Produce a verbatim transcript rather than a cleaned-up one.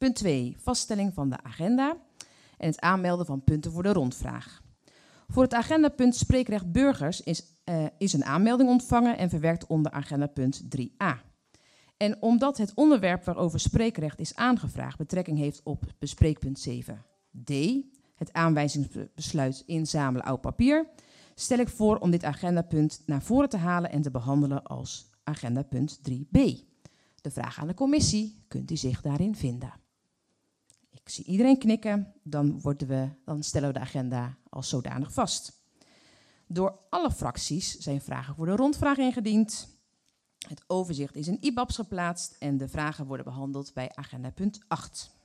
Punt twee, vaststelling van de agenda en het aanmelden van punten voor de rondvraag. Voor het agendapunt spreekrecht burgers is, uh, is een aanmelding ontvangen en verwerkt onder agendapunt drie a. En omdat het onderwerp waarover spreekrecht is aangevraagd betrekking heeft op bespreekpunt zeven d, het aanwijzingsbesluit inzamelen oud papier, stel ik voor om dit agendapunt naar voren te halen en te behandelen als agendapunt drie b. De vraag aan de commissie, kunt u zich daarin vinden? Ik zie iedereen knikken, dan, worden we, dan stellen we de agenda als zodanig vast. Door alle fracties zijn vragen voor de rondvraag ingediend. Het overzicht is in I B A B's geplaatst en de vragen worden behandeld bij agendapunt acht.